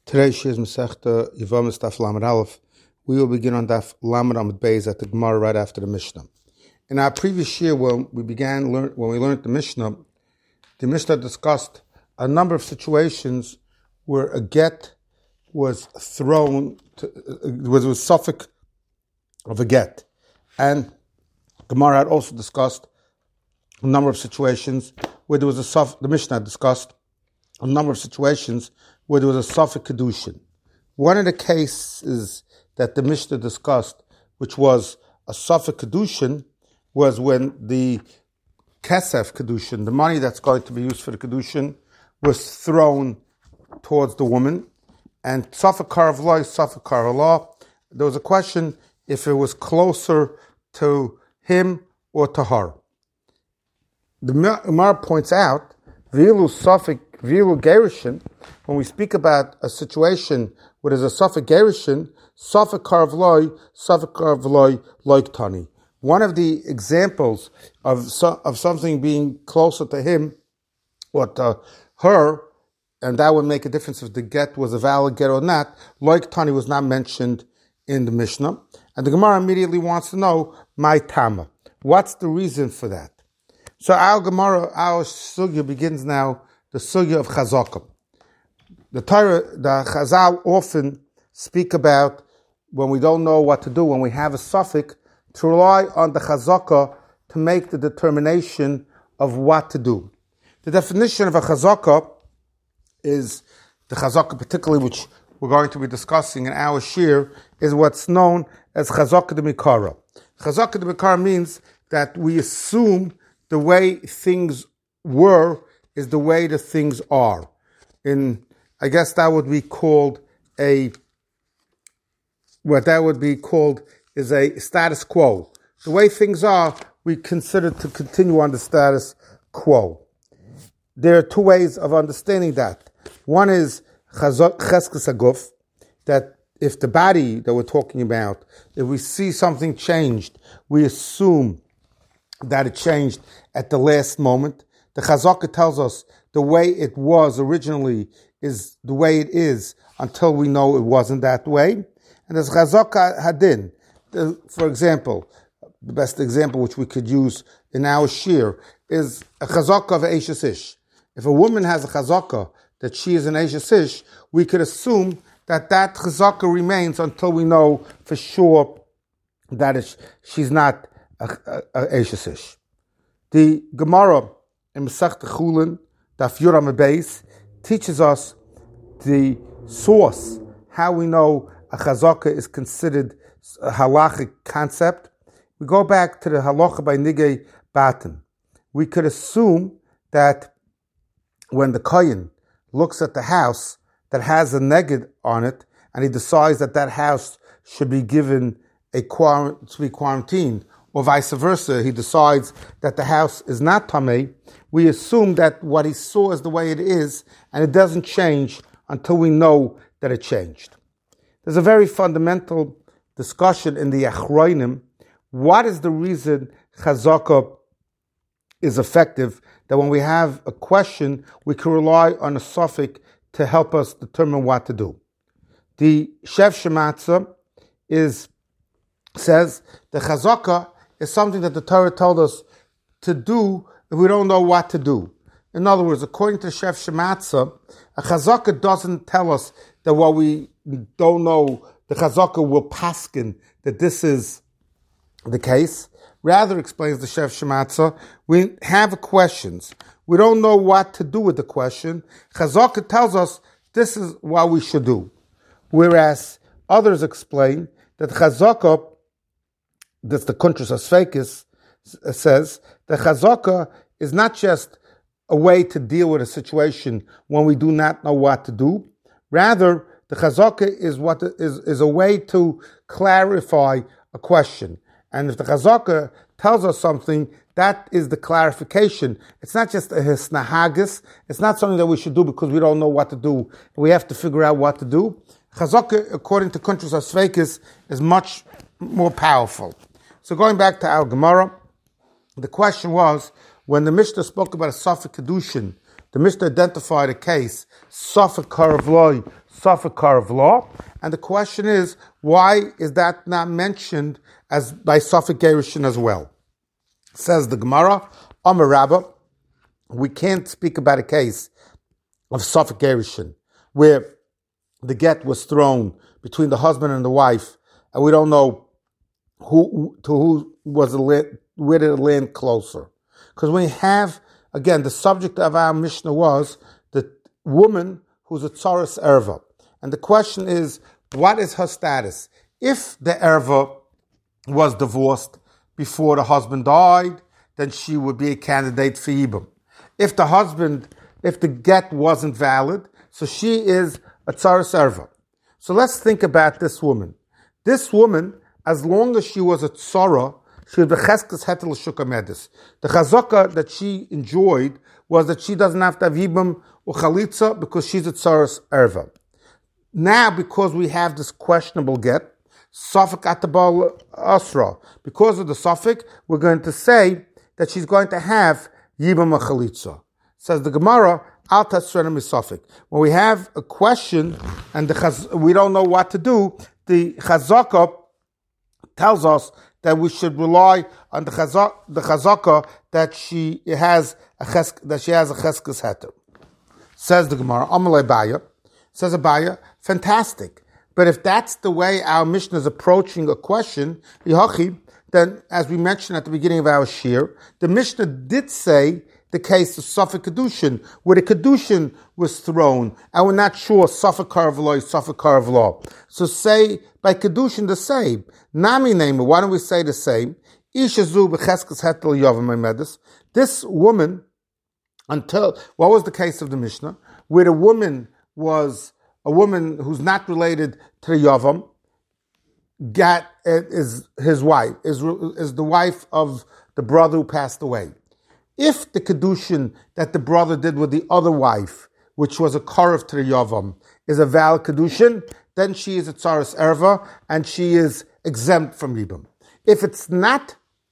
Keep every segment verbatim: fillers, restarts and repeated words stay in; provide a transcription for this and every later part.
Today, Shir Masechta Yevamos Daf Lamed Aleph. We will begin on Daf Lamed Amud Beis at the Gemara right after the Mishnah. In our previous year, when we began learn, when we learned the Mishnah, the Mishnah discussed a number of situations where a get was thrown, to, uh, was a suffix of a get, and Gemara had also discussed a number of situations where there was a suffix. The Mishnah discussed a number of situations where there was a suffix kedushin. One of the cases that the Mishnah discussed, which was a suffix kedushin, was when the kesef kedushin, the money that's going to be used for the kedushin, was thrown towards the woman, and suffix karav law, suffix karav law. There was a question if it was closer to him or to her. The Gemara points out, v'ilu suffix Vilu Gerishin, when we speak about a situation where there's a suffix Gerishin, suffix Karvloi, suffix Karvloi, like Tani. One of the examples of so, of something being closer to him or to her, and that would make a difference if the get was a valid get or not, like Tani was not mentioned in the Mishnah. And the Gemara immediately wants to know, my Tama. What's the reason for that? So our Gemara, our Sugya begins now the sugya of chazaka. The Torah, the Chazal often speak about when we don't know what to do, when we have a suffix, to rely on the chazaka to make the determination of what to do. The definition of a chazaka is, the chazaka particularly, which we're going to be discussing in our shir, is what's known as chazaka de mikara. Chazaka de mikara means that we assume the way things were is the way the things are. In, I guess that would be called a, what that would be called is a status quo. The way things are, we consider to continue on the status quo. There are two ways of understanding that. One is cheskes haguf, that if the body that we're talking about, if we see something changed, we assume that it changed at the last moment. The Chazaka tells us the way it was originally is the way it is until we know it wasn't that way. And there's Chazaka Hadin. For example, the best example which we could use in our shir is a Chazaka of Eishes Ish. If a woman has a Chazaka that she is an Eishes Ish, we could assume that that Chazaka remains until we know for sure that it's, she's not a, a, a Eishes Ish. The Gemara in Masechta Chulin, Daf Yud Amud Beis, teaches us the source, how we know a chazaka is considered a halachic concept. We go back to the halacha by Nigei Batan. We could assume that when the kohen looks at the house that has a neged on it, and he decides that that house should be given a quarant- to be quarantined, or vice versa, he decides that the house is not tamei, we assume that what he saw is the way it is, and it doesn't change until we know that it changed. There's a very fundamental discussion in the Achronim. What is the reason chazaka is effective? That when we have a question, we can rely on a suffix to help us determine what to do. The Shef Shematza is says the chazaka is something that the Torah told us to do if we don't know what to do. In other words, according to Shef Shematza, a chazaka doesn't tell us that what we don't know, the chazaka will paskin that this is the case. Rather, explains the Shef Shematza, we have questions. We don't know what to do with the question. Chazaka tells us this is what we should do. Whereas others explain that chazaka, that's the Kuntras Asfekis, says the chazaka is not just a way to deal with a situation when we do not know what to do. Rather, the chazaka is what is, is a way to clarify a question. And if the chazaka tells us something, that is the clarification. It's not just a hisnahagis. It's not something that we should do because we don't know what to do. We have to figure out what to do. Chazaka, according to Kuntras Asfekis, is much more powerful. So going back to our Gemara, the question was, when the Mishnah spoke about a suffix kedushin, the Mishnah identified a case, suffix karavloi, Safek Karav law. And the question is, why is that not mentioned as by Safek Gerushin as well? Says the Gemara, Amar Rabbah, we can't speak about a case of Safek Gerushin where the get was thrown between the husband and the wife, and we don't know who to who was the land, where did it land closer. Because we have, again, the subject of our Mishnah was the woman who's a tzaras erva. And the question is, what is her status? If the erva was divorced before the husband died, then she would be a candidate for Yibum. If the husband, if the get wasn't valid, so she is a tzaras erva. So let's think about this woman. This woman, as long as she was a tzara, she was b'cheskes heter l'shuka medis. The chazaka that she enjoyed was that she doesn't have to have Yibum or chalitza because she's a tzaras erva. Now, because we have this questionable get, Safek atabal asra, because of the Safek, we're going to say that she's going to have Yibum or chalitza. Says the Gemara, Al tasrena misafek. When we have a question and the chaz- we don't know what to do, the chazaka tells us that we should rely on the chazaka, the chazaka that she has a ches- that she has a cheskes heter. Says the Gemara, Amalei Baya. Says Abaya, fantastic. But if that's the way our Mishnah is approaching a question, then as we mentioned at the beginning of our shir, the Mishnah did say the case of Safek Kedushin, where the Kedushin was thrown, and we're not sure Safek Karav law is Safek Karav law. So say by Kedushin the same. Nami name, why don't we say the same? Ishazu b'cheskes hetel yavam medis. This woman, until, what was the case of the Mishnah? Where the woman was a woman who's not related to the Yavam, got, is his wife, is, is the wife of the brother who passed away. If the Kedushin that the brother did with the other wife, which was a Korav to the Yavam, is a valid Kedushin, then she is a Tzaras Erva, and she is exempt from Yibum. If it's not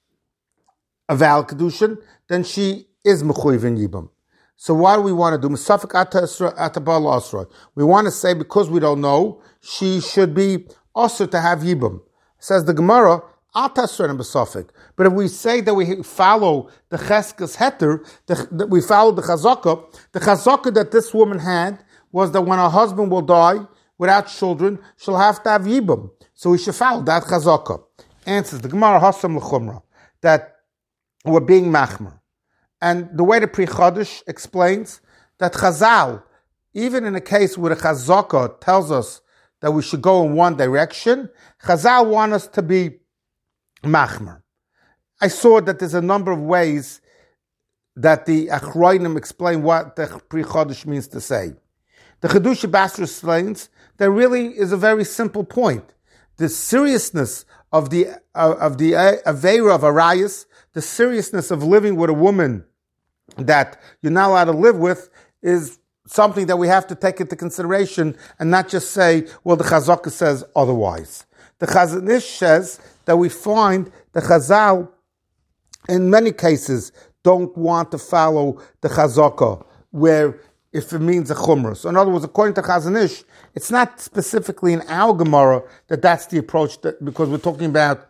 a valid Kedushin, then she is Mechuyev in Yibum. So what do we want to do? Misafek atabal asra. We want to say because we don't know, she should be also to have Yibum. Says the Gemara, al tasrena b'safek. But if we say that we follow the cheskes heter, that we follow the chazaka, the chazaka that this woman had was that when her husband will die without children, she'll have to have Yibum. So we should follow that chazaka. Answers the Gemara hasam l'chumra, that we're being machmer. And the way the Pri Chodesh explains that Chazal, even in a case where the Chazaka tells us that we should go in one direction, Chazal want us to be machmer. I saw that there's a number of ways that the Achroinim explain what the Pri Chodesh means to say. The Chedush Basra explains there really is a very simple point. The seriousness of the uh, of the uh, Aveira of Arayas, the seriousness of living with a woman that you're not allowed to live with, is something that we have to take into consideration and not just say, well, the Chazaka says otherwise. The Chazon Ish says that we find the Chazal, in many cases, don't want to follow the Chazaka, where if it means a chumrah. So in other words, according to Chazon Ish, it's not specifically in our Gemara that that's the approach, that, because we're talking about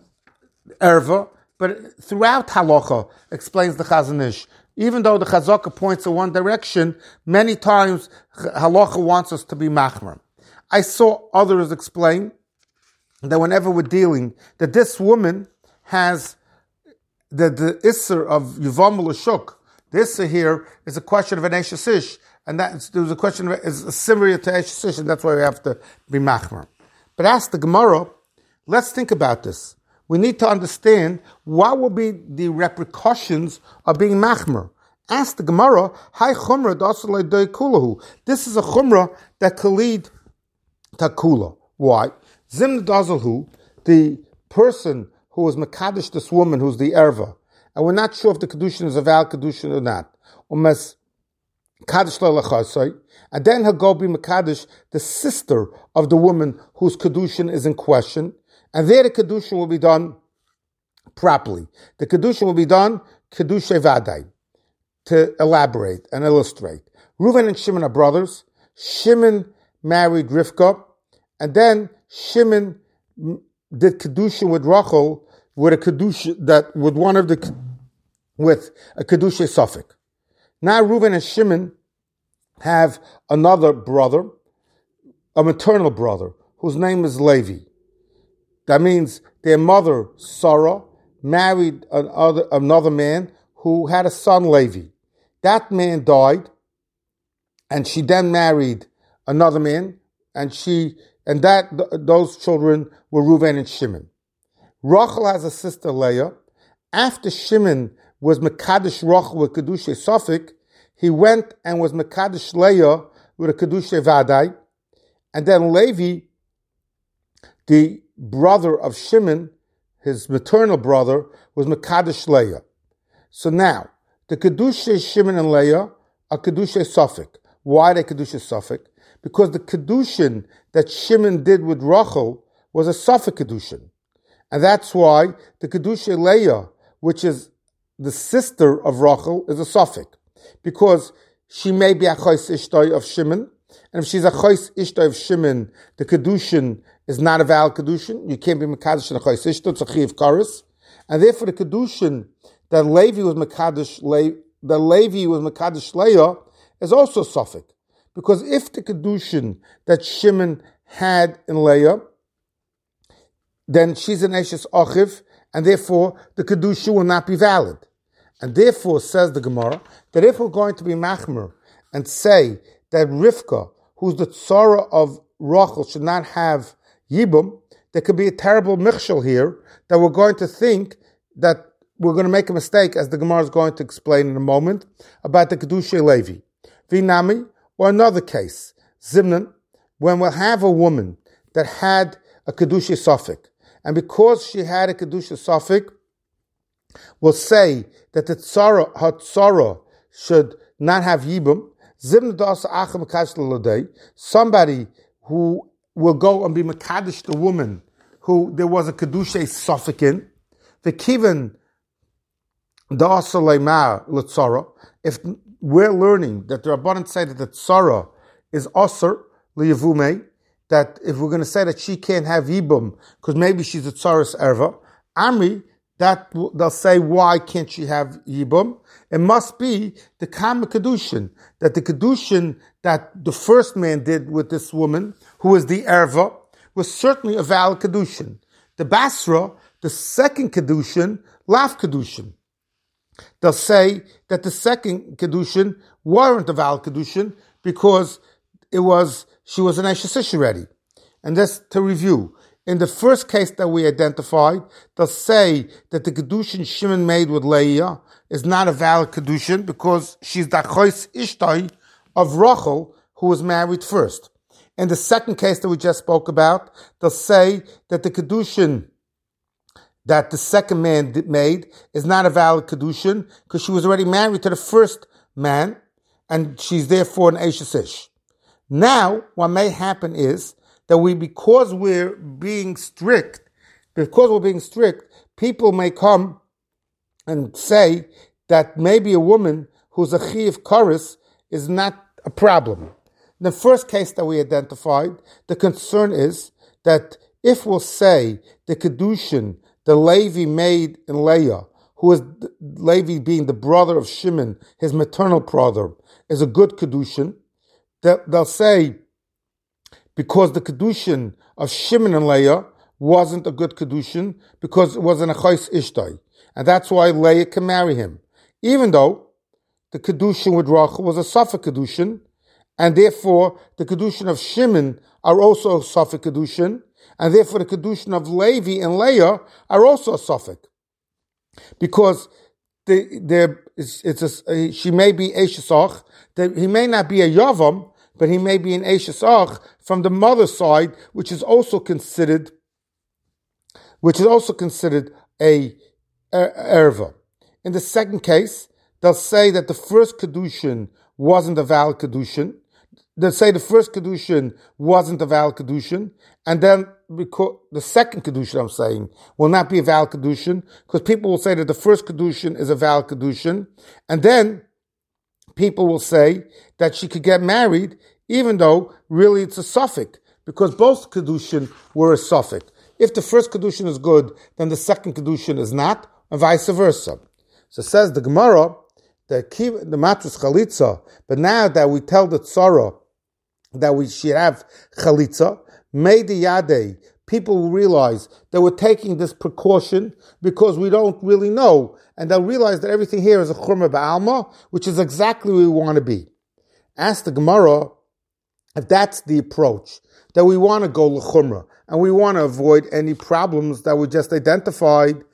erva, but throughout halacha, explains the Chazon Ish. Even though the Chazaka points in one direction, many times halacha wants us to be machmer. I saw others explain that whenever we're dealing, that this woman has the, the Isser of Yuvam L'Shuk. The Isser here is a question of an Eshes Ish, and that there was a question of is similar to Eshes Ish, and that's why we have to be machmer. But ask the Gemara, let's think about this. We need to understand what will be the repercussions of being machmer. Ask the Gemara, Hi chumrah dasalei doy kulahu. This is a chumrah that could lead to kula. Why? Zimn dazalhu, the person who is mekadosh this woman who's the erva, and we're not sure if the kedushin is a valid kedushin or not. Umes kadosh le'lachasai, and then he'll go be mekadosh the sister of the woman whose kedushin is in question. And there the Kedushin will be done properly. The Kedushin will be done Kedushay Vadai, to elaborate and illustrate. Reuven and Shimon are brothers. Shimon married Rivka, and then Shimon did kedushin with Rachel with a kedushin that with one of the with a kedushin suffix. Now Reuven and Shimon have another brother, a maternal brother, whose name is Levi. That means their mother Sarah married another another man who had a son Levi. That man died, and she then married another man, and she and that th- those children were Reuven and Shimon. Rachel has a sister Leah. After Shimon was Mekadesh Rachel with Kedusha Safik, he went and was Mekadesh Leah with a Kedusha Vadai, and then Levi, the brother of Shimon, his maternal brother, was Mekadesh Leah. So now, the Kedusha Shimon and Leah are Kedusha Safik. Why are they Kedusha Safik? Because the Kedushin that Shimon did with Rachel was a Safik Kedushin. And that's why the Kedusha Leah, which is the sister of Rachel, is a Safik. Because she may be a Chais Ishtay of Shimon, and if she's a Chais Ishtay of Shimon, the Kedushin is not a valid Kedushin. You can't be Mekadesh in a Chais Ishtay, it's a Chiv Karis. And therefore the Kedushin that Levi was Mekadesh, Le- that Levi was Mekadesh Leah is also Safik. Because if the Kedushin that Shimon had in Leah, then she's an Eshes Achiv, and therefore the Kedusha will not be valid. And therefore, says the Gemara, that if we're going to be Machmer and say that Rivka, who's the Tzara of Rachel, should not have Yibum, there could be a terrible Michshel here that we're going to think that we're going to make a mistake, as the Gemara is going to explain in a moment, about the Kedusha Levi. Vinami, or another case, Zimnan, when we'll have a woman that had a Kedusha Safik, and because she had a Kedusha Safik, we'll say that the tzara, her tzara should not have Yibum. Zimnan da'asa acham mekadesh l'lodei, somebody who will go and be Mekadesh the woman who there was a Kedusha Safik in, the kivan da'asa leimar l'tzara, if we're learning that the Rabbanan say that the tzara is osir liyavume, that if we're going to say that she can't have yibum because maybe she's a tzaras erva, Amri, that they'll say, why can't she have yibum? It must be the kama kedushin, that the kedushin that the first man did with this woman, who was the erva, was certainly a valid kedushin. The basra, the second kedushin, lav kedushin. They'll say that the second kedushin weren't a valid kedushin because it was she was an Eshes already. And just to review, in the first case that we identified, they'll say that the kedushin Shimon made with Leah is not a valid kedushin because she's the Chais Ishtay of Rachel, who was married first. In the second case that we just spoke about, they'll say that the kedushin that the second man made is not a valid kedushin because she was already married to the first man, and she's therefore an Eshes Ish. Now, what may happen is that we, because we're being strict, because we're being strict, people may come and say that maybe a woman who's a Chiv Karis is not a problem. In the first case that we identified, the concern is that if we'll say the kedushin the Levi made in Leah, who is Levi being the brother of Shimon, his maternal brother, is a good kedushin, they'll say because the kedushin of Shimon and Leah wasn't a good kedushin because it wasn't a chais ishtay, and that's why Leah can marry him, even though the kedushin with Rachel was a safek kedushin, and therefore the kedushin of Shimon are also a safek kedushin, and therefore the kedushin of Levi and Leah are also a safek, because the, there is, it's a, she may be Eshes Ach, he may not be a Yavam, but he may be an Eshes Ach from the mother's side, which is also considered, which is also considered a, a erva. In the second case, they'll say that the first kedushin wasn't a valid kedushin. They'll say the first kedushin wasn't a valid kedushin, and then because the second kedushin, I'm saying, will not be a valid kedushin, because people will say that the first kedushin is a valid kedushin, and then people will say that she could get married even though really it's a suffix, because both Kedushin were a suffix. If the first Kedushin is good, then the second Kedushin is not, and vice versa. So says the Gemara, the the matras chalitza, but now that we tell the tzara that we should have chalitza, made the yadei, people will realize that we're taking this precaution because we don't really know, and they'll realize that everything here is a churma ba'alma, which is exactly where we want to be. Ask the Gemara if that's the approach, that we want to go l'chumra, and we want to avoid any problems that we just identified,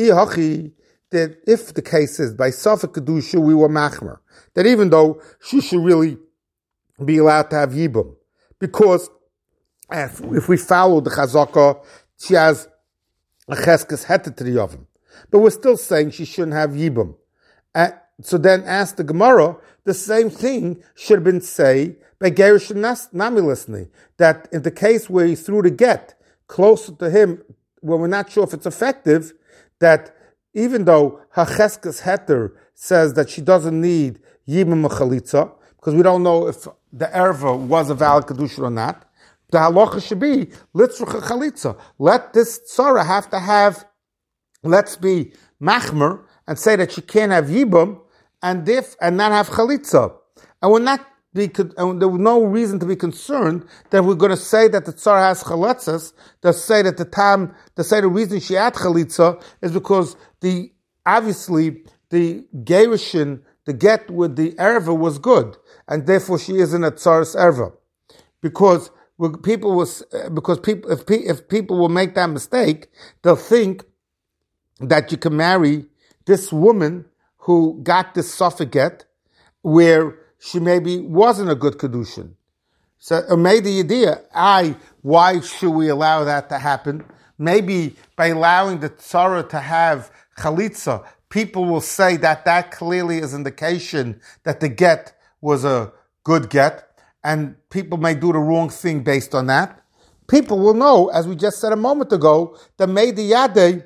that if the case is by Safek Kedusha we were machmer, that even though she should really be allowed to have yibum, because if, if we follow the chazaka, she has a cheskes heter to the yavim, but we're still saying she shouldn't have yibum. Uh, so then ask the Gemara, the same thing should have been said by Gerish Namilisni, that in the case where he threw the get closer to him, when we're not sure if it's effective, that even though her cheskes heter says that she doesn't need yibum chalitza, because we don't know if the erva was a valid kedusha or not, the halacha should be litzruch chalitza. Let this tzara have to have, let's be machmer and say that she can't have yibum and if and not have chalitza, and we're not. Because, and there was no reason to be concerned that we're going to say that the tzar has chalitzas, to say that the time, to say the reason she had chalitza is because the, obviously, the gerushin, the get with the erva was good, and therefore she isn't a tzar's erva. Because people was, because people, if, if people will make that mistake, they'll think that you can marry this woman who got this suffix get, where she maybe wasn't a good kedushin. So, or maybe the idea, I, why should we allow that to happen? Maybe by allowing the tzara to have chalitza, people will say that that clearly is indication that the get was a good get, and people may do the wrong thing based on that. People will know, as we just said a moment ago, that maybe yadei,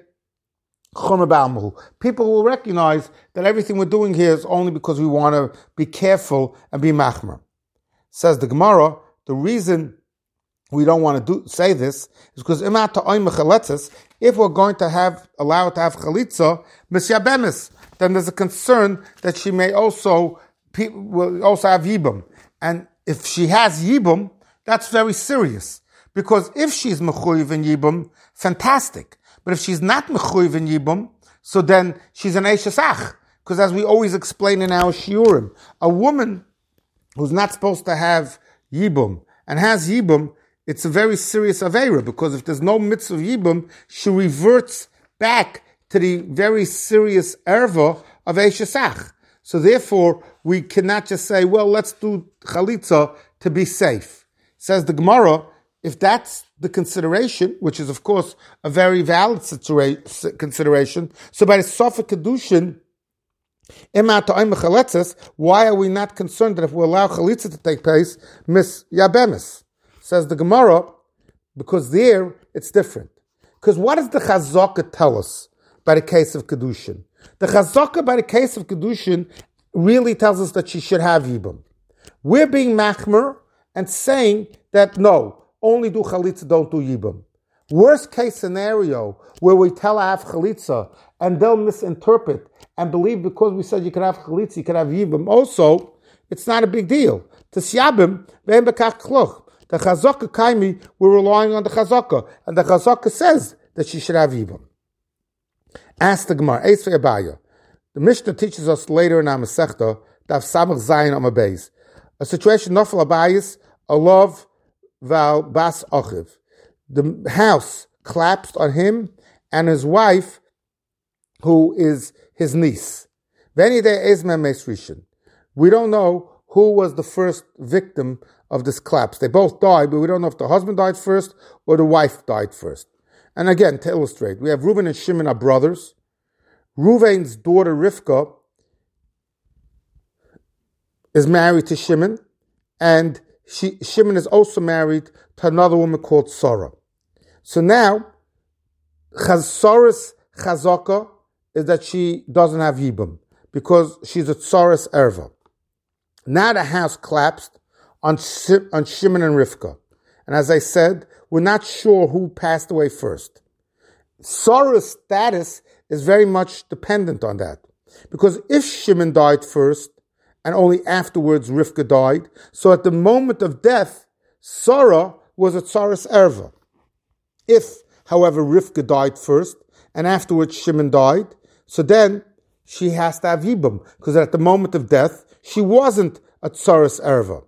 people will recognize that everything we're doing here is only because we want to be careful and be machmer. Says the Gemara, the reason we don't want to do say this is because if we're going to have allow it to have chalitza, misyabemis, then there's a concern that she may also will also have yibum, and if she has yibum, that's very serious, because if she's mechuyev in yibum, fantastic. But if she's not mechuyev in yibum, so then she's an eishesach. Because as we always explain in our shiurim, a woman who's not supposed to have yibum and has yibum, it's a very serious aveira, because if there's no mitzvah of yibum, she reverts back to the very serious erva of eishesach. So therefore, we cannot just say, well, let's do chalitza to be safe. Says the Gemara, if that's the consideration, which is of course a very valid situa- consideration, so by the Safek Kedushin, why are we not concerned that if we allow chalitza to take place, mis yabemis? Says the Gemara, because there it's different. Because what does the Chazaka tell us by the case of Kedushin? The Chazaka by the case of Kedushin really tells us that she should have yibum. We're being machmer and saying that no, only do chalitza, don't do yibum. Worst case scenario, where we tell her have chalitza, and they'll misinterpret and believe because we said you can have chalitza, you can have yibum also, it's not a big deal. T'syabim, ve'en bekach kluch. The chazaka kaimi, we're relying on the chazaka, and the chazaka says that she should have yibum. Ask the Gemara, Eis ve'abaya. The Mishnah teaches us later in our Masechta, Daf Samach Zayin Amar Beis, a situation nafal abayis, a love val bas achiv. The house collapsed on him and his wife, who is his niece. We don't know who was the first victim of this collapse. They both died, but we don't know if the husband died first or the wife died first. And again, to illustrate, we have Reuven and Shimon are brothers. Reuven's daughter Rivka is married to Shimon, and she, Shimon is also married to another woman called Sarah. So now, Sarah's chazaka is that she doesn't have yibum, because she's a tsaras erva. Now the house collapsed on, on Shimon and Rivka. And as I said, we're not sure who passed away first. Sarah's status is very much dependent on that. Because if Shimon died first, and only afterwards Rivka died, so at the moment of death, Sarah was a Tsaras Erva. If, however, Rivka died first, and afterwards Shimon died, so then she has to have Yibum, because at the moment of death, she wasn't a Tsaras Erva.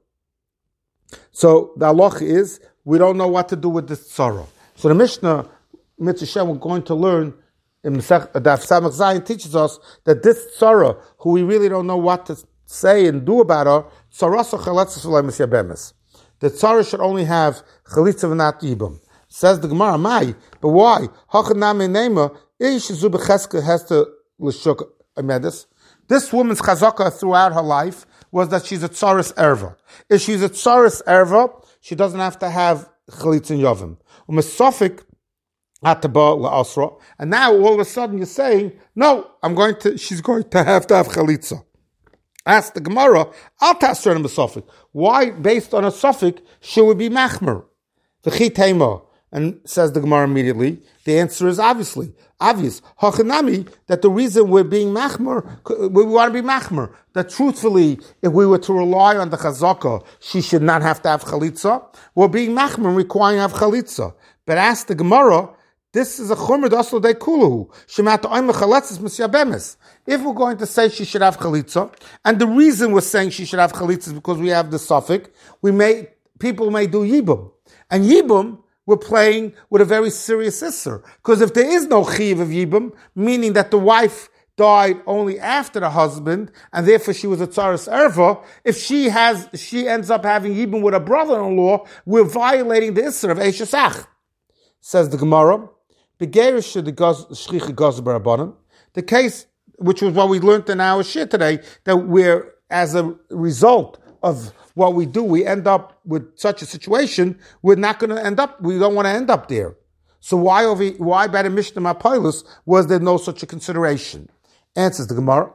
So the halacha is, we don't know what to do with this Tzara. So the Mishnah, Mitzvah Shem, we're going to learn, in Daf Samach Zayin teaches us that this Tzara, who we really don't know what to say and do about her, Tzarasa Chaletzes V'lei Misyabemes. The Tzara should only have Chalitza v'nat Yibum. Says the Gemara, Mai, but why? Hachanami Nema, Ish Zubecheska has to L'shuk Amedis. This woman's chazaka throughout her life was that she's a Tsaras Erva. If she's a Tsaras Erva, she doesn't have to have Chalitza and Yovim. Umasofik Ataba La'asra. And now all of a sudden you're saying, no, I'm going to, she's going to have to have Chalitza. Ask the Gemara, Al Tasser and Masofik. Why, based on a Sofik, she would be Machmer? The Chitema. And says the Gemara immediately, the answer is obviously, obvious. Hachanami, that the reason we're being machmer, we want to be machmer, that truthfully, if we were to rely on the chazaka, she should not have to have chalitza. We're being machmer, requiring to have chalitza. But ask the Gemara, this is a chumr d'aslo de kuluhu. Shemat oim chaletzes misyabemes. If we're going to say she should have chalitza, and the reason we're saying she should have chalitza is because we have the suffix, we may, people may do yibum. And yibum, we're playing with a very serious issur. Because if there is no chiv of yibum, meaning that the wife died only after the husband, and therefore she was a tsaras erva, if she has, she ends up having yibum with a brother-in-law, we're violating the issur of eishasach. Says the Gemara, begerish the shchicha gazber abanim. The case, which was what we learned in our shir today, that we're, as a result of what we do, we end up with such a situation, we're not going to end up, we don't want to end up there. So why over, why by the Mishnah Mapilus was there no such a consideration? Answers the Gemara,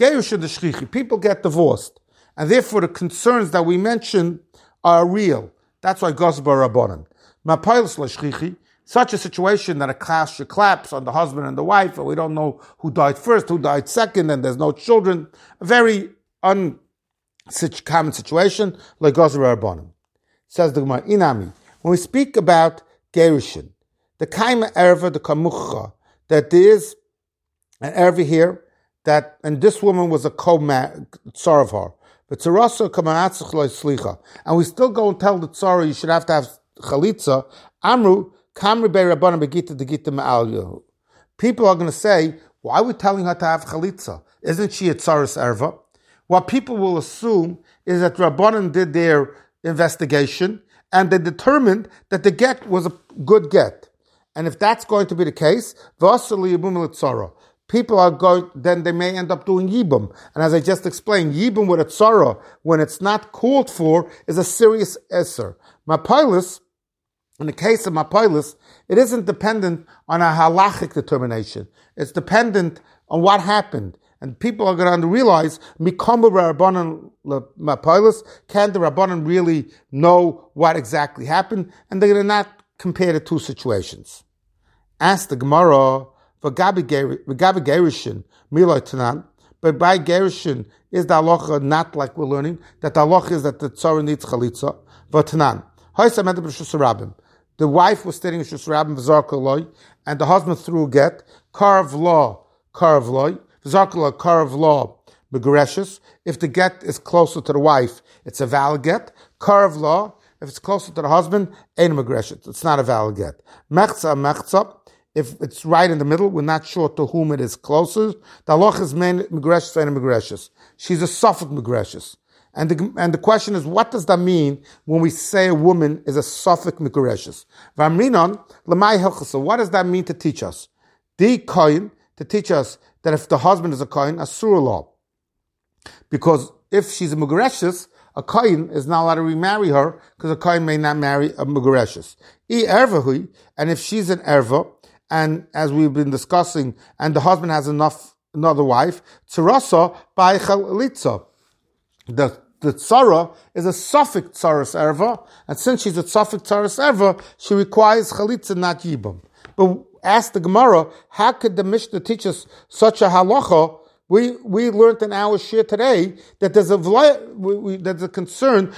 people get divorced, and therefore the concerns that we mentioned are real. That's why Gosbar Rabbanan. Mapilus l'shchichi, such a situation that a class should collapse on the husband and the wife, and we don't know who died first, who died second, and there's no children. A very un Such common situation, like Gozra Rabbanim. Says the Gemara, Inami, when we speak about Gerushin, the Kaima Erva, the Kamucha, that there is an Erva here, that, and this woman was a co-tsar of her, but Tzarasa Kamanatzach Lo Slicha, and we still go and tell the Tsara you should have to have Chalitza, Amru, Kamri Be Rabbanim Begita de Gita Ma'al. People are going to say, why are we telling her to have Chalitza? Isn't she a Tsaras Erva? What people will assume is that Rabbanan did their investigation and they determined that the get was a good get. And if that's going to be the case, people are going, then they may end up doing yibum. And as I just explained, yibum with a tzara, when it's not called for, is a serious esser. Mapilus, in the case of Mapilus, it isn't dependent on a halachic determination. It's dependent on what happened. And people are going to realize, Mikomu Rabbanan Mapilus, can the Rabbanan really know what exactly happened? And they're going to not compare the two situations. Ask the Gemara, V'gabi Gerishin, Miloi Tanan, but by Gerishin, is the halacha not like we're learning, that the halacha is that the tzara needs chalitza? V'tanan, the wife was sitting in Shus Rabbim, V'zarka and the husband threw a get, Karav law, Karav loy, V'zarka Karav law, Megareshes. If the get is closer to the wife, it's a valid get. Karav law, if it's closer to the husband, ain't Megareshes. It's not a valid get. Mechza, Mechza, if it's right in the middle, we're not sure to whom it is closer. The halacha is Megareshes and Megareshes. She's a Suffolk Megareshes. And the, and the question is, what does that mean when we say a woman is a Suffolk Megareshes? V'amrinon, l'mai hilchasa. What does that mean to teach us? The kohen, to teach us that if the husband is a kohen, a surah law. Because if she's a Megareshes, a kohen is not allowed to remarry her, because a kohen may not marry a Megareshes. I ervahui, and if she's an erva, and as we've been discussing, and the husband has enough, another wife, tzarasa by chalitza. The the tzara is a suffix tzaras erva, and since she's a suffix tzaras erva, she requires chalitza, not yibam. But ask the Gemara, how could the Mishnah teach us such a halacha? We we learned in our shir today that there's a we, we, there's a concern.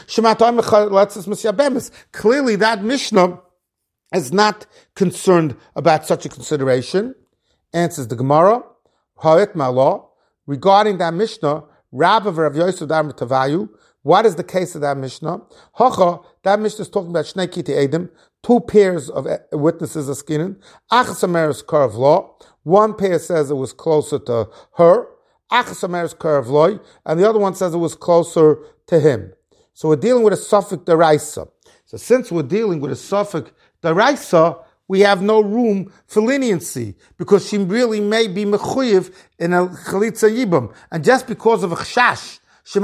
Clearly, that Mishnah is not concerned about such a consideration. Answers the Gemara, Ha'et Ma'lah, regarding that Mishnah, Rabba v'Rav Yosef Damar Tavayu. What is the case of that Mishnah? Hacha, that Mishnah is talking about Shnei Kitei Eidim, two pairs of witnesses of skinin. Achas Ameres Karav Law. One pair says it was closer to her. Achas Ameres Karav Law. And the other one says it was closer to him. So we're dealing with a suffix deraisa. So since we're dealing with a suffix deraisa, we have no room for leniency because she really may be mechuyev in a chalitza yibam. And just because of a chashash,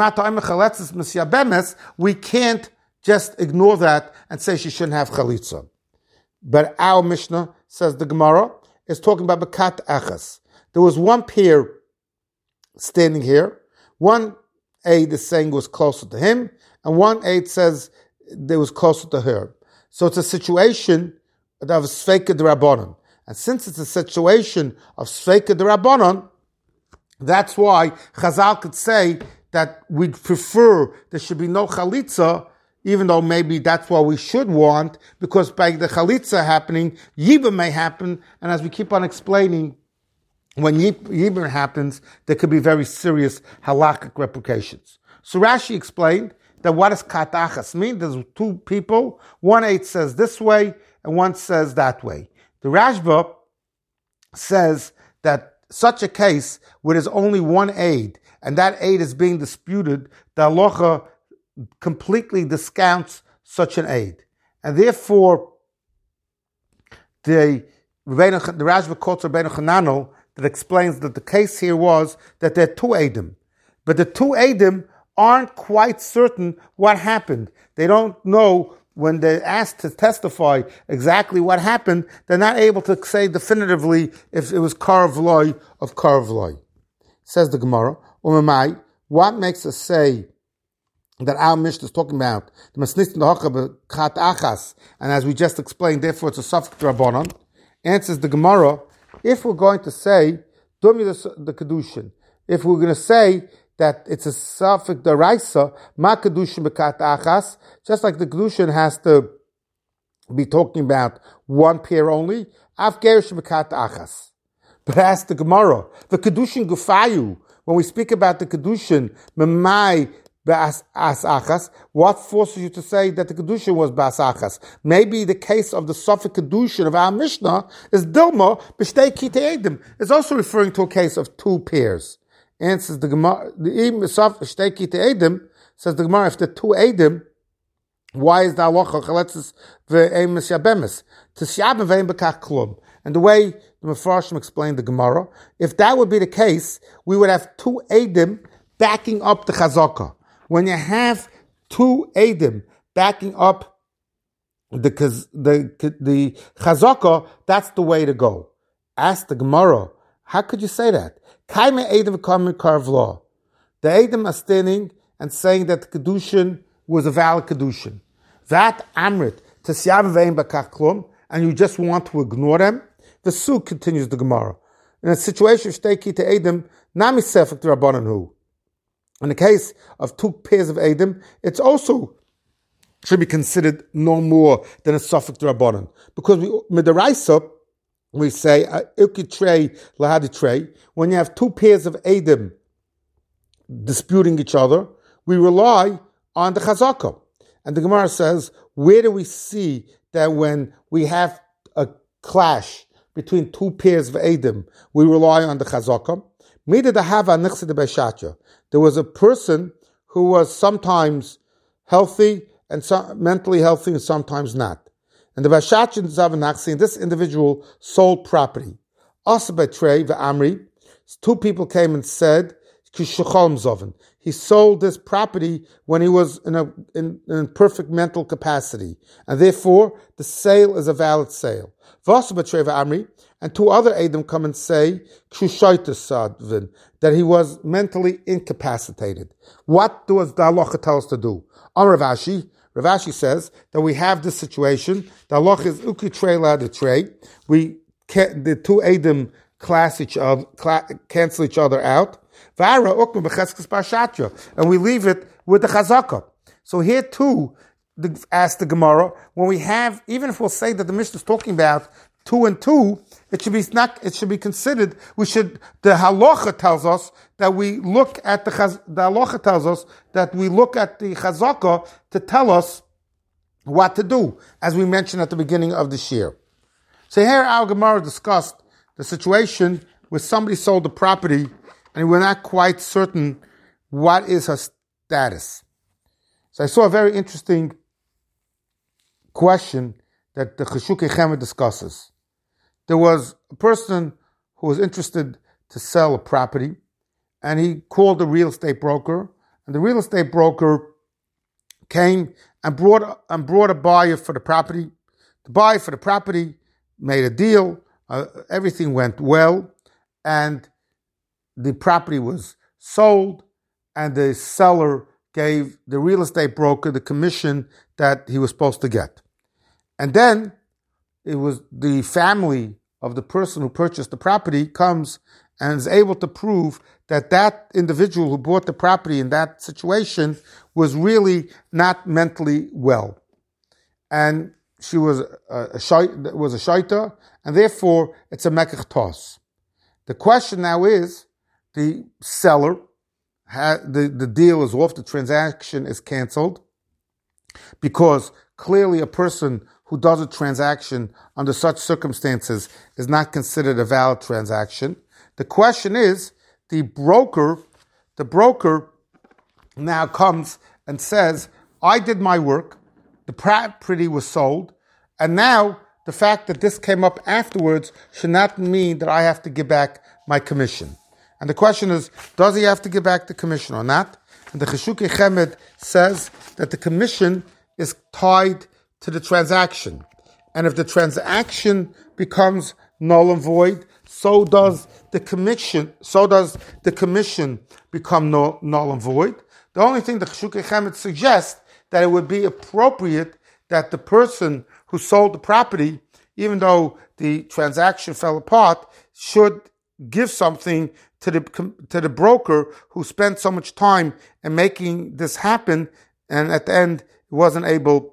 we can't just ignore that and say she shouldn't have chalitza. But our Mishnah, says the Gemara, is talking about bekat achas. There was one pair standing here. One aid is saying it was closer to him, and one aid says it was closer to her. So it's a situation of Sveika D'Rabbanan. And since it's a situation of Sveika D'Rabbanan, that's why Chazal could say that we prefer there should be no chalitza, even though maybe that's what we should want, because by the chalitza happening, yibam may happen, and as we keep on explaining, when yibam happens, there could be very serious halakhic repercussions. So Rashi explained that what does kat achas mean? There's two people, one aid says this way, and one says that way. The Rashba says that such a case where there's only one aid, and that aid is being disputed, the halacha completely discounts such an aid. And therefore, the, the Rashba quotes Rabbeinu Chananel that explains that the case here was that there are two aidim. But the two aidim aren't quite certain what happened. They don't know. When they're asked to testify exactly what happened, they're not able to say definitively if it was Karav Loi of Karav Loi. Says the Gemara, Umamai, what makes us say that our Mishnah is talking about the Masnis in the Hocha B'Chat Achas, and as we just explained, therefore it's a Safek Rabbanon? Answers the Gemara, if we're going to say, Dumi the Kedushin, if we're going to say that it's a Safek Daraisa, Ma Kedushin B'Chat Achas, just like the Kedushin has to be talking about one pair only, Af Gerish B'Chat Achas. But ask the Gemara, the Kedushin Gufayu, when we speak about the Kedushin, Memai B'As Achas, what forces you to say that the Kedushin was B'As Achas? Maybe the case of the Safek Kedushin of our Mishnah is Dilma B'Shtei Kitei Eidim. It's also referring to a case of two pairs. Answers the Gemara, the Im Saf Shtei Kitei Eidim, says the Gemara, if the two Eidim, why is the halacha chaletzes ve'eim misyabemis? T'syabim ve'eim bekach klum. And the way the Mefarshim explained the Gemara, if that would be the case, we would have two Eidim backing up the chazaka. When you have two Eidim backing up the the the chazaka, that's the way to go. Ask the Gemara, how could you say that? Kaime Eidim v'kamen Karav Law. The Eidim are standing and saying that the Kedushin was a valid Kedushin. That Amrit, T'syav ve'ein b'kach klum, and you just want to ignore them. The Suk continues the Gemara. In a situation of Shtei Kitei Eidim, Nami Sefek D'Rabbanan Hu. In the case of two pairs of Eidim, it's also should be considered no more than a Sefek D'Rabbanan. Because we, Midaraisa, we say, Ilki Trey, Lahadi Trey, when you have two pairs of Eidim disputing each other, we rely on the Chazakah. And the Gemara says, where do we see that when we have a clash between two pairs of Eidim, we rely on the Chazakah? There was a person who was sometimes healthy and so, mentally healthy and sometimes not. And the Vashachin Zavanachsi, this individual sold property. Also by Trey, the Amri, two people came and said, He sold this property when he was in a in, in perfect mental capacity, and therefore the sale is a valid sale. And two other Edom come and say that he was mentally incapacitated. What does the halacha tell us to do? Rav Ashi, Rav Ashi says that we have this situation. The halacha is uki trei la de trei. We the two Edom class each other, cancel each other out. And we leave it with the chazaka. So here too, the, ask the Gemara, when we have, even if we'll say that the Mishnah is talking about two and two, it should be not, it should be considered, we should, the halacha tells us that we look at the, the halacha tells us that we look at the chazaka to tell us what to do, as we mentioned at the beginning of this year. So here our Gemara discussed the situation where somebody sold the property and we're not quite certain what is her status. So I saw a very interesting question that the Cheshukei Chemed discusses. There was a person who was interested to sell a property, and he called a real estate broker, and the real estate broker came and brought and brought a buyer for the property. The buyer for the property made a deal. Uh, everything went well, and the property was sold, and the seller gave the real estate broker the commission that he was supposed to get. And then it was the family of the person who purchased the property comes and is able to prove that that individual who bought the property in that situation was really not mentally well. And she was a, a, a was a shaita, and therefore it's a mekach tos. The question now is, the seller, had, the, the deal is off, the transaction is canceled, because clearly a person who does a transaction under such circumstances is not considered a valid transaction. The question is, the broker, the broker now comes and says, I did my work, the property was sold, and now the fact that this came up afterwards should not mean that I have to give back my commission. And the question is, does he have to give back the commission or not? And the Cheshukei Chemed says that the commission is tied to the transaction. And if the transaction becomes null and void, so does the commission, so does the commission become null, null and void. The only thing the Cheshukei Chemed suggests that it would be appropriate that the person who sold the property, even though the transaction fell apart, should give something to the to the broker who spent so much time in making this happen, and at the end it wasn't able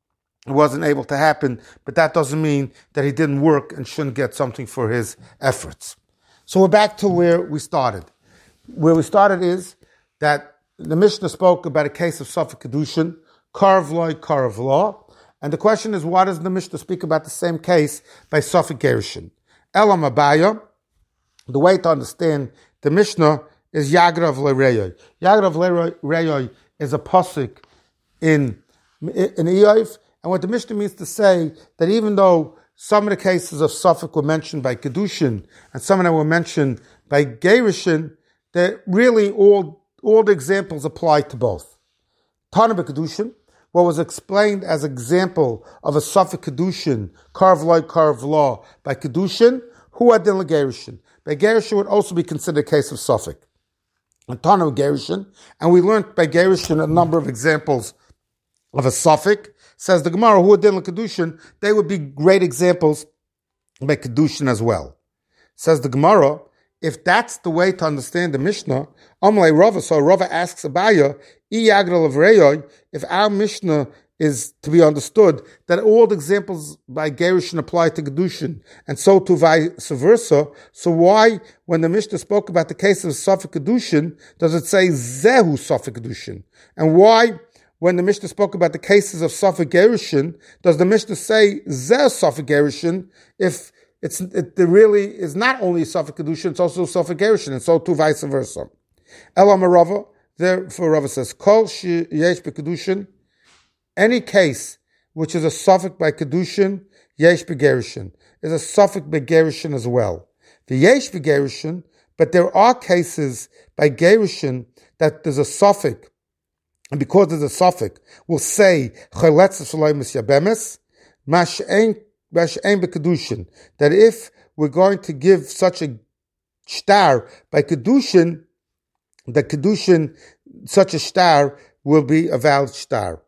it wasn't able to happen. But that doesn't mean that he didn't work and shouldn't get something for his efforts. So we're back to where we started. Where we started is that the Mishnah spoke about a case of Safek Kedushin, Karav Lo, Karav Law, and the question is, why does the Mishnah speak about the same case by Safek Gerushin? Elam Abaya. The way to understand the Mishnah is Yagrav Lereyoy. Yagrav Lereyoy is a pasuk in in Eof, and what the Mishnah means to say that even though some of the cases of Safek were mentioned by Kedushin and some of them were mentioned by Gerushin, that really all all the examples apply to both. Tana b'Kedushin, what was explained as example of a Safek Kedushin, Karav Lo, Karav Law by Kedushin, who had the Gerushin. By Gerushin would also be considered a case of Safek. A ton of Gerushin, and we learned by Gerushin a number of examples of a Safek. Says the Gemara, who did Kedushin, they would be great examples by Kedushin as well. Says the Gemara, if that's the way to understand the Mishnah, Amalei Rava, so Rava asks Abaya, if our Mishnah is to be understood that all the examples by Gerushin apply to Kedushin, and so to vice versa, so why, when the Mishnah spoke about the case of Safek Kedushin, does it say Zehu Safek Kedushin? And why, when the Mishnah spoke about the cases of Safek Gerushin, does the Mishnah say Zeh Safek Gerushin, if it's, it really is not only Safek Kedushin, it's also Safek Gerushin, and so too vice versa. Elam Rava, therefore Rava says, Kol Yesh B'Kedushin, any case which is a Safek by Kedushin, Yesh B'Gerushin, is a Safek by Gerushin as well. The Yesh B'Gerushin, But there are cases by Gerushin that there's a suffix, and because there's a suffix, we'll say that if we're going to give such a shtar by kedushin, the kedushin, such a shtar will be a valid shtar.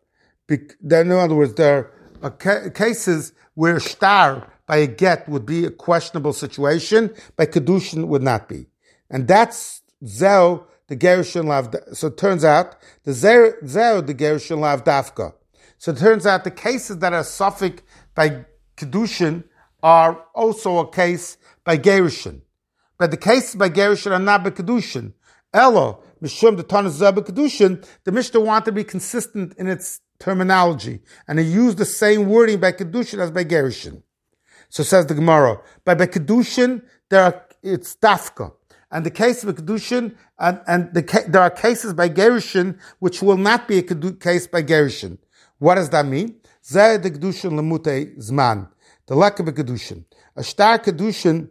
In other words, there are ca- cases where shtar by a get would be a questionable situation, by kedushin would not be, and that's zeo the gerushin lav. So it turns out the zeo the gerushin lav dafka. So it turns out the cases that are suffix by kedushin are also a case by gerushin, but the cases by gerushin are not by kedushin. Elo mishum the tanas zeh by kedushin. The Mishnah wanted to be consistent in its terminology, and it used the same wording by kedushin as by gerushin. So says the Gemara, by by kedushin there are it's dafka. And the case of a kedushin, and, and the, there are cases by gerushin which will not be a case by gerushin. What does that mean? Zeh the kedushin lemute zman, the lack of a kedushin. A star kedushin,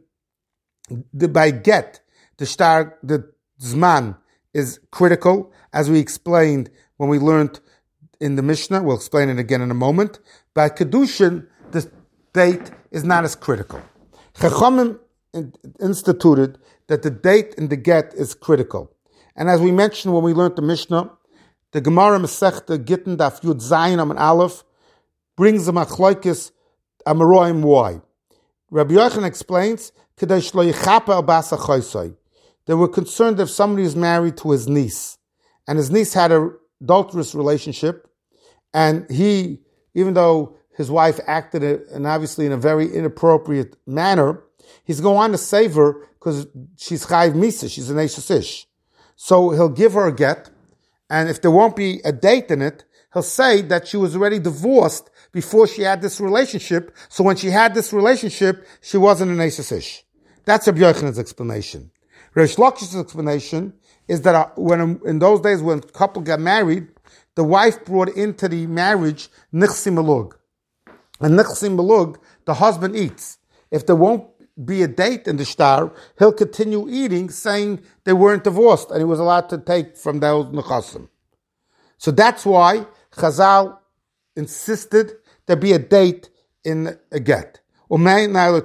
the, by get, the star, the zman is critical, as we explained when we learned in the Mishnah. We'll explain it again in a moment. By kedushin, the date is not as critical. Chachamim instituted that the date in the get is critical. And as we mentioned when we learned the Mishnah, the Gemara Masechta Gittin Daf Yud Zayin Am Aleph brings the Machlokes Amoraim why. Rabbi Yochanan explains, Kedei shlo yichapa al bas hachoisoi. They were concerned if somebody is married to his niece, and his niece had an adulterous relationship, and he, even though his wife acted and obviously in a very inappropriate manner, he's going on to save her because she's chayv misa, she's an eishes ish. So he'll give her a get, and if there won't be a date in it, he'll say that she was already divorced before she had this relationship, so when she had this relationship, she wasn't an eishes ish. That's Rabbi Yochanan's explanation. Reish Lakish's explanation is that when in those days when a couple got married, the wife brought into the marriage nichsi malug. And nichsi malug, the husband eats. If there won't be a date in the shtar, he'll continue eating, saying they weren't divorced, and he was allowed to take from those nechasim. So that's why Chazal insisted there be a date in a get. But by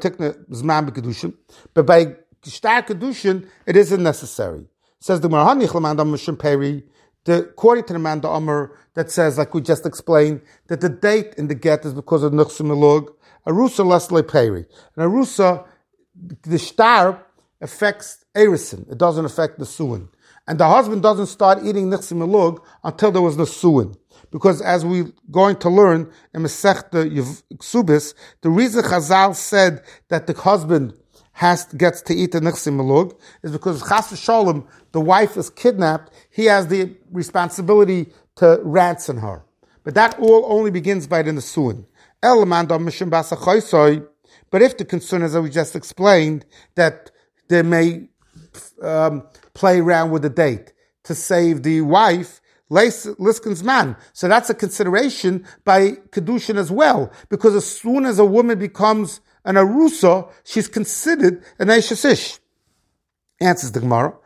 shtar kedushin, it isn't necessary. Says the Gemara, the according to the man the Amr that says, like we just explained, that the date in the get is because of nichsim elug. Arusa lesle peri. And arusa, the shtar affects erisin. It doesn't affect the suin. And the husband doesn't start eating nichsim elug until there was the suin. Because as we're going to learn in Masechta Ksubis, the reason Chazal said that the husband has gets to eat the nichsim elug is because chas v'sholem, the wife is kidnapped, he has the responsibility to ransom her. But that all only begins by the nesuin. But if the concern, as we just explained, that they may um, play around with the date to save the wife, Liskin's man. So that's a consideration by Kedushin as well, because as soon as a woman becomes an arusa, she's considered an eishes ish. Answers the Gemara.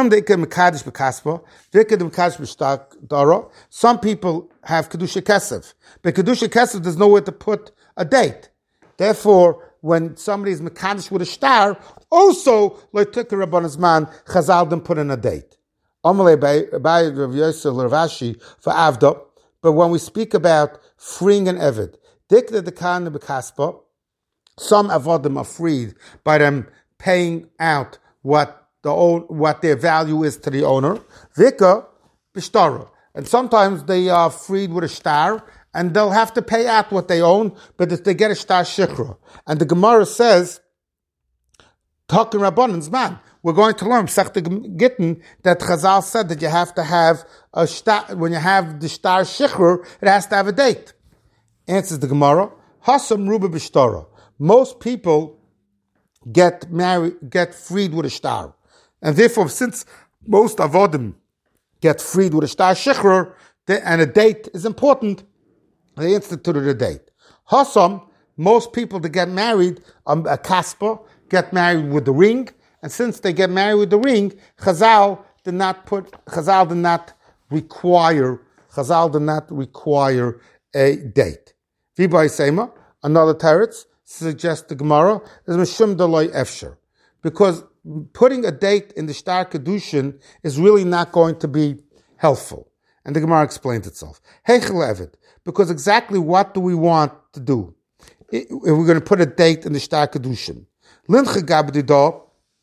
Some people have kedusha kesef, but kedusha kesef there's nowhere to put a date. Therefore, when somebody is mekadosh with a shtar, also like took a rabban's man, Chazal didn't put in a date. But when we speak about freeing an eved, some avodim are freed by them paying out what the own, what their value is to the owner. Vika b'shtara, and sometimes they are freed with a shtar, and they'll have to pay out what they own. But if they get a shtar shikra, and the Gemara says, talking Rabbanan's man, we're going to learn Sechta Gittin that Chazal said that you have to have a shtar, when you have the shtar shikra, it has to have a date. Answers the Gemara, Hasam Ruba b'shtara. Most people get married, get freed with a shtar. And therefore, since most avodim get freed with a shtar shikhr, and a date is important, they instituted a date. Hasam, most people that get married, um, a kaspa, get married with the ring, and since they get married with the ring, Chazal did not put, Chazal did not require, Chazal did not require a date. V'bai Sema, another teretz, suggests the Gemara, is Mishum Dalai Efsher. Because putting a date in the Shtar Kedushin is really not going to be helpful. And the Gemara explains itself. Heichel Eved, because exactly what do we want to do? If we're going to put a date in the Shtar Kedushin. Lincha Gabdidah,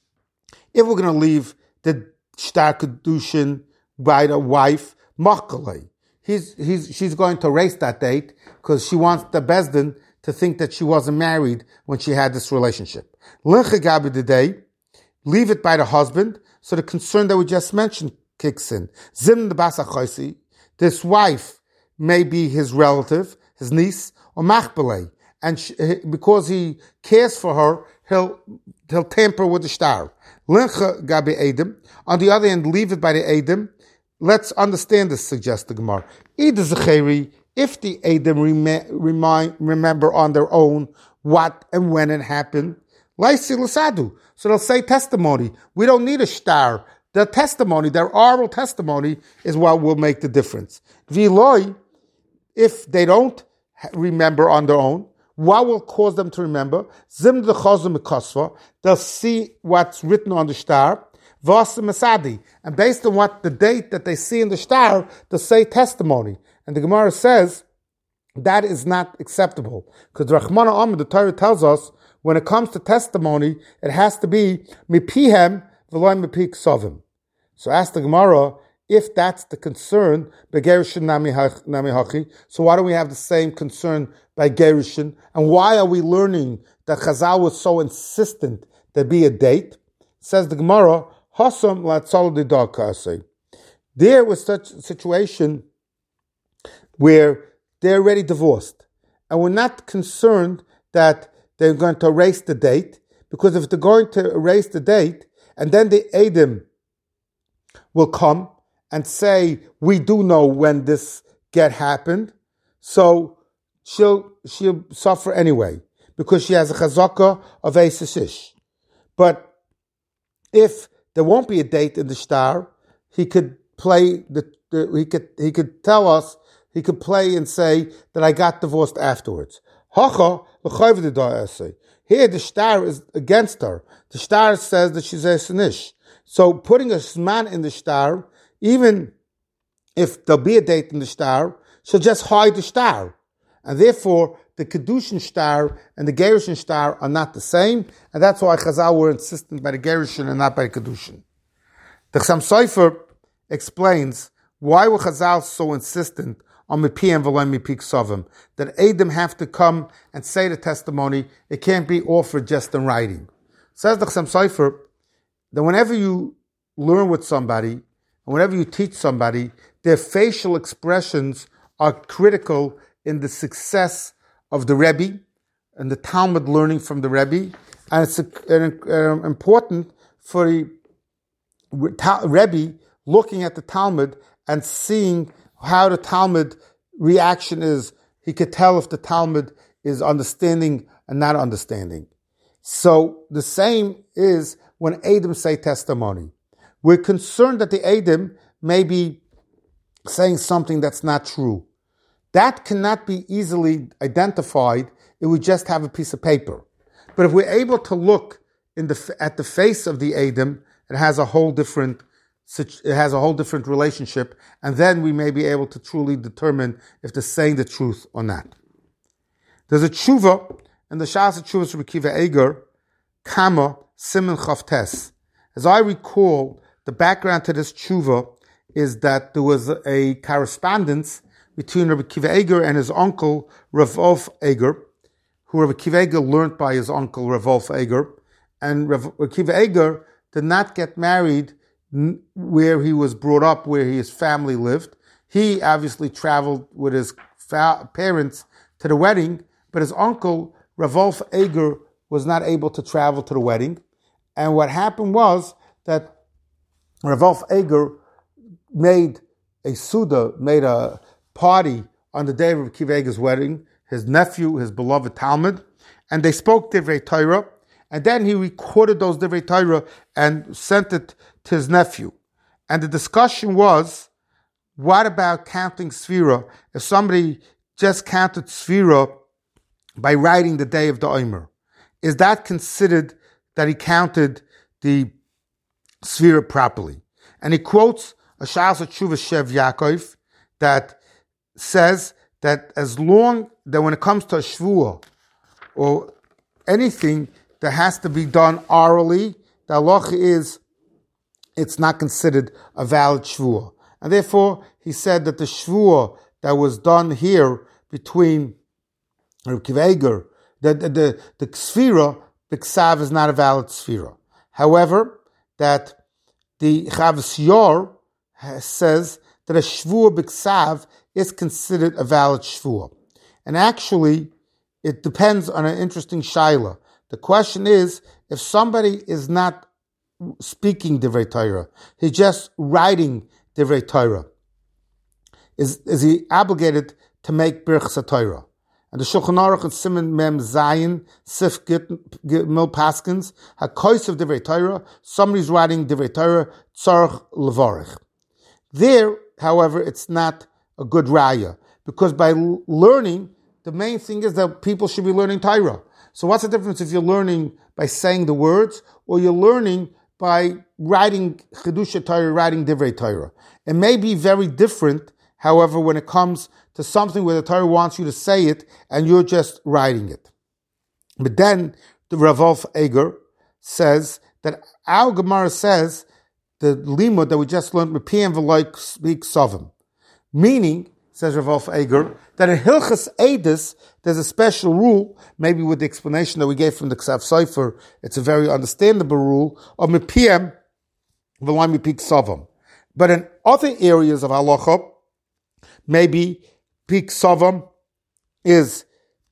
if we're going to leave the Shtar Kedushin by the wife, Machkalei, he's, he's, she's going to erase that date because she wants the Bezdin to think that she wasn't married when she had this relationship. Lincha Gabdidah, leave it by the husband, so the concern that we just mentioned kicks in. Zim the Basachosi, this wife may be his relative, his niece, or Machbalei, and she, because he cares for her, he'll he'll tamper with the shtar. Lincha Gabi Edom. On the other hand, leave it by the Edom. Let's understand this, suggests the Gemara. Ida Zecheri, if the Edom rem- remind, remember on their own what and when it happened, Laisi Lasadu. So they'll say testimony. We don't need a shtar. The testimony, their oral testimony, is what will make the difference. V'loi, if they don't remember on their own, what will cause them to remember? Zim de chazum mikosva. They'll see what's written on the shtar. V'asim masadi. And based on what the date that they see in the shtar, they'll say testimony. And the Gemara says that is not acceptable. Because Rachmana Amr, the Torah tells us, when it comes to testimony, it has to be mipihem v'loy mipi ksavim. So ask the Gemara, if that's the concern, by Gerushin nami hachi, so why don't we have the same concern by Gerushin? And why are we learning that Chazal was so insistent there be a date? Says the Gemara, Hasam latzal didakase. There was such a situation where they're already divorced, and we're not concerned that they're going to erase the date, because if they're going to erase the date, and then the Edom will come and say, we do know when this get happened, so she'll she'll suffer anyway, because she has a chazaka of Eisesish. But if there won't be a date in the shtar, he could play the, the he could he could tell us, he could play and say that I got divorced afterwards. Hacha l'chayv. Here the shtar is against her. The shtar says that she's a sinish. So putting a sman in the shtar, even if there'll be a date in the shtar, she'll just hide the shtar. And therefore, the Kedushin shtar and the Gerushin shtar are not the same, and that's why Chazal were insistent by the Gerushin and not by the Kedushin. The Chassam Sofer explains why were Chazal so insistent on Mipi and V'loi Mipi Ksavim, that Edom have to come and say the testimony, it can't be offered just in writing. Says the Chassam Sofer that whenever you learn with somebody, and whenever you teach somebody, their facial expressions are critical in the success of the Rebbe and the Talmud learning from the Rebbe, and it's a, uh, important for the Rebbe looking at the Talmud and seeing how the Talmud reaction is. He could tell if the Talmud is understanding and not understanding. So the same is when Edom say testimony. We're concerned that the Edom may be saying something that's not true. That cannot be easily identified if we just have a piece of paper. But if we're able to look in the, at the face of the Edom, it has a whole different it has a whole different relationship, and then we may be able to truly determine if they're saying the truth or not. There's a tshuva, and the Shas Tshuvas Rabbi Akiva Eiger, Kama Siman Chavtes. As I recall, the background to this tshuva is that there was a correspondence between Rabbi Akiva Eiger and his uncle Rav Wolf Eiger, who Rabbi Akiva Eiger learned by his uncle Rav Wolf Eiger, and Rabbi Akiva Eiger did not get married where he was brought up, where his family lived. He obviously traveled with his fa- parents to the wedding, but his uncle, Rav Wolf Eiger, was not able to travel to the wedding. And what happened was that Rav Wolf Eiger made a Suda, made a party on the day of Rabbi Akiva Eiger's wedding, his nephew, his beloved Talmud, and they spoke Divrei Torah, and then he recorded those Divrei Torah and sent it to his nephew. And the discussion was, what about counting Sfira? If somebody just counted Sfira by writing the day of the Omer, is that considered that he counted the Sfira properly? And he quotes a Shas Tshuva Shev Yaakov that says that as long that when it comes to a Shvuah or anything that has to be done orally, the halacha is it's not considered a valid Shvuah. And therefore, he said that the Shvuah that was done here between Reb Akiva Eiger, the, the, the, the Sfira, the Ksav is not a valid Sfira. However, that the Chavos Yor says that a Shvuah B'Ksav is considered a valid Shvuah. And actually, it depends on an interesting shaila. The question is, if somebody is not speaking Divrei Torah, he's just writing Divrei Torah, is, is he obligated to make Birchas HaTorah? And the Shulchan Aruch and Siman Mem Zayin Sif Gimel Paskins HaKois of Divrei Torah. Somebody's writing Divrei Torah Tzarech Levarich. There, however, it's not a good raya, because by learning, the main thing is that people should be learning Torah. So what's the difference if you're learning by saying the words, or you're learning by writing Chidusha Torah, writing Divrei Torah? It may be very different, however, when it comes to something where the Torah wants you to say it and you're just writing it. But then the Rav Wolf Eiger says that our Gemara says the limud that we just learned, M'piyem v'loy speak sovim. Meaning, says Rav Wolf Eiger, that in Hilchas Eidus, there's a special rule, maybe with the explanation that we gave from the Ksav Sofer, it's a very understandable rule, of M'piyem v'loy speak sovim. But in other areas of halacha, maybe Pik Sovam is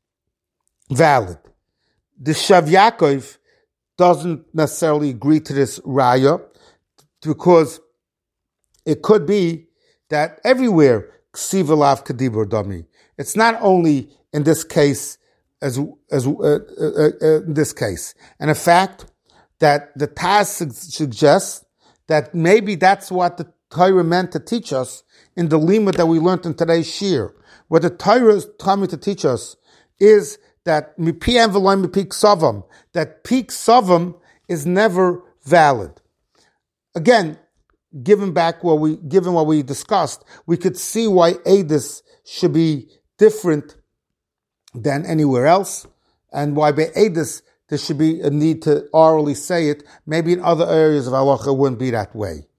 valid. The Shav Yaakov doesn't necessarily agree to this raya, because it could be that everywhere Ksiv Alav Kadibur Dami. It's not only in this case as as uh, uh, uh, in this case, and in fact that the Taz suggests that maybe that's what the Torah meant to teach us in the limud that we learned in today's shir. What the Torah is coming to teach us is that mipiyam v'loy mipik savam, that peak savam is never valid. Again, given back what we, given what we discussed, we could see why Eidus should be different than anywhere else, and why by Eidus there should be a need to orally say it. Maybe in other areas of halacha it wouldn't be that way.